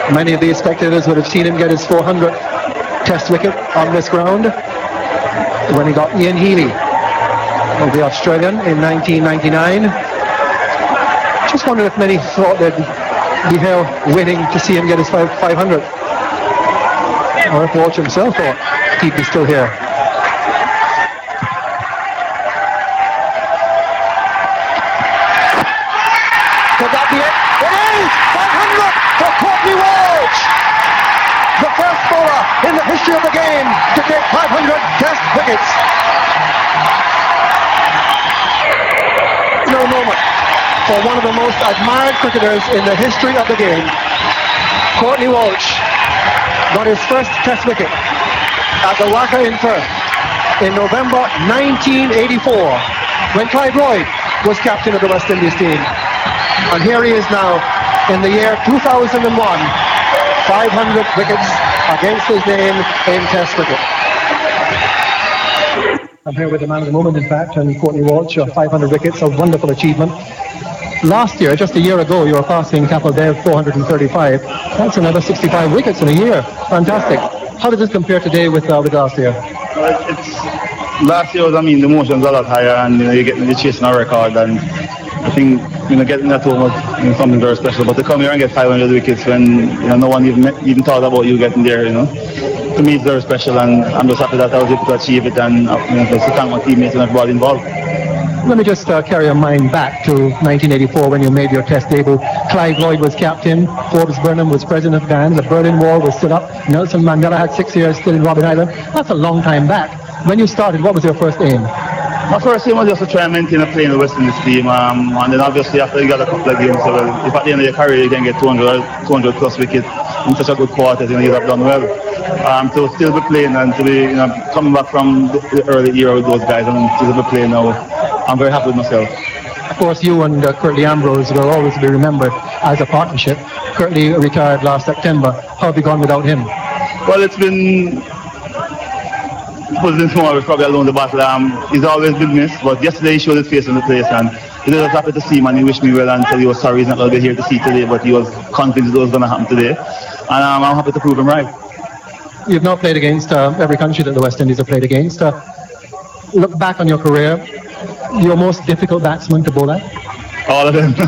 Many of these spectators would have seen him get his 400th Test wicket on this ground when he got Ian Healy of the Australian in 1999. Just wondered if many thought they'd be here waiting to see him get his 500. Or if Walsh himself thought he'd be still here. Could that be it? It is! 500 for Courtney Walsh! The first bowler in the history of the game to take 500 Test wickets. No moment for one of the most admired cricketers in the history of the game. Courtney Walsh got his first Test wicket at the Wacker in Perth in November 1984 when Clive Lloyd was captain of the West Indies team. And here he is now in the year 2001, 500 wickets against his name in Test cricket. I'm here with the man of the moment, in fact, and Courtney Walsh, 500 wickets, a wonderful achievement. Last year, just a year ago, you were passing Kapil Dev 435. That's another 65 wickets in a year. Fantastic. How does this compare today with last year? Last year was, the emotions a lot higher, and you're getting chasing a record, and I think getting that home was something very special. But to come here and get 500 wickets when no one even thought about you getting there, to me it's very special, and I'm just happy that I was able to achieve it, and just to thank my teammates and everybody involved. Let me just carry your mind back to 1984 when you made your Test debut. Clive Lloyd was captain, Forbes Burnham was president of GAN, the Berlin Wall was still up, Nelson Mandela had 6 years still in Robben Island. That's a long time back. When you started, what was your first aim? My first aim was just to try and maintain a play in the West Indies team, and then obviously after you got a couple of games, if at the end of your career you can get 200 plus wickets in such a good quarter, you have done well. To still be playing and to be coming back from the early era with those guys and to be playing now, I'm very happy with myself. Of course, you and Curtly Ambrose will always be remembered as a partnership. Curtly retired last September. How have you gone without him? Well, it's been small, probably alone the battle. He's always been missed, but yesterday he showed his face in the place, and he was happy to see him, and he wished me well and said he was sorry he's not going to be here to see today, but he was confident it was going to happen today, and I'm happy to prove him right. You've not played against every country that the West Indies have played against. Look back on your career, your most difficult batsman to bowl at? All of them.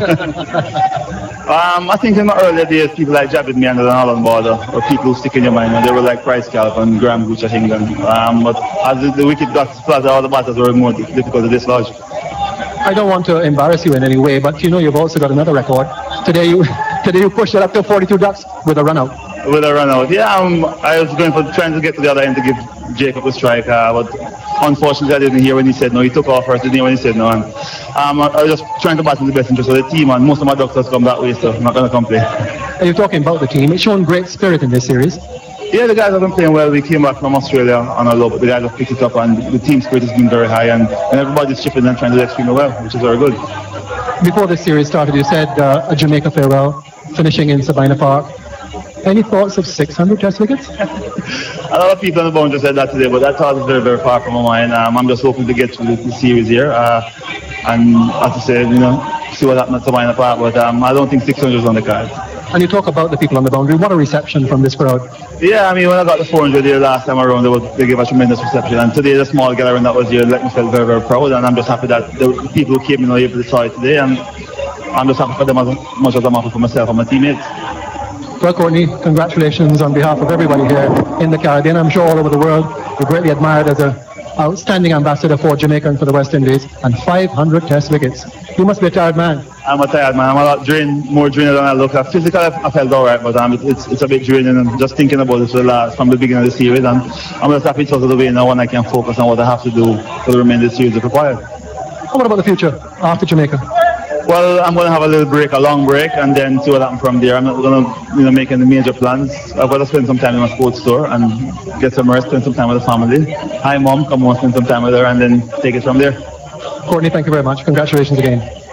I think in the earlier days, people like Javed Mian and Alan Border, or people who stick in your mind, and they were like Price Calp and Graham Gooch, I think. But as the wicket got flatter, all the batters were more difficult to dislodge. I don't want to embarrass you in any way, but you've also got another record. Today you pushed it up to 42 ducks with a run out. With a run out, yeah. I was trying to get to the other end to give Jacob a strike, but unfortunately I didn't hear when he said no. He took off first, didn't hear when he said no. And I was just trying to bat in the best interest of the team, and most of my doctors come that way, so I'm not going to complain. You're talking about the team. It's shown great spirit in this series. Yeah, the guys have been playing well. We came back from Australia on a low, but the guys have picked it up, and the team spirit has been very high, and everybody's chipping and trying to do extremely well, which is very good. Before this series started, you said a Jamaica farewell, finishing in Sabina Park. Any thoughts of 600 Test wickets? A lot of people on the boundary said that today, but that thought is very, very far from my mind. I'm just hoping to get through the series here, and as I said, see what happens at Sabina Park, but I don't think 600 is on the card. And you talk about the people on the boundary. What a reception from this crowd. Yeah, when I got the 400 here last time around, they gave a tremendous reception. And today, the small gathering that was here let me feel very, very proud. And I'm just happy that the people who came in are able to saw it today. And I'm just happy for them as much as I'm happy for myself and my teammates. Well, Courtney, congratulations on behalf of everybody here in the Caribbean. I'm sure all over the world, you're greatly admired as an outstanding ambassador for Jamaica and for the West Indies, and 500 Test wickets. You must be a tired man. I'm a tired man. I'm a lot more drained than I look. Physically, I felt all right, but it's a bit draining, and just thinking about it from the beginning of the series, and I'm just happy it's out of the way now, and I can focus on what I have to do for the remainder of the series if required. What about the future after Jamaica? Well, I'm going to have a little break, a long break, and then see what happens from there. I'm not going to make any major plans. I've got to spend some time in my sports store and get some rest, spend some time with the family. Hi, Mom, come on, spend some time with her, and then take it from there. Courtney, thank you very much. Congratulations again.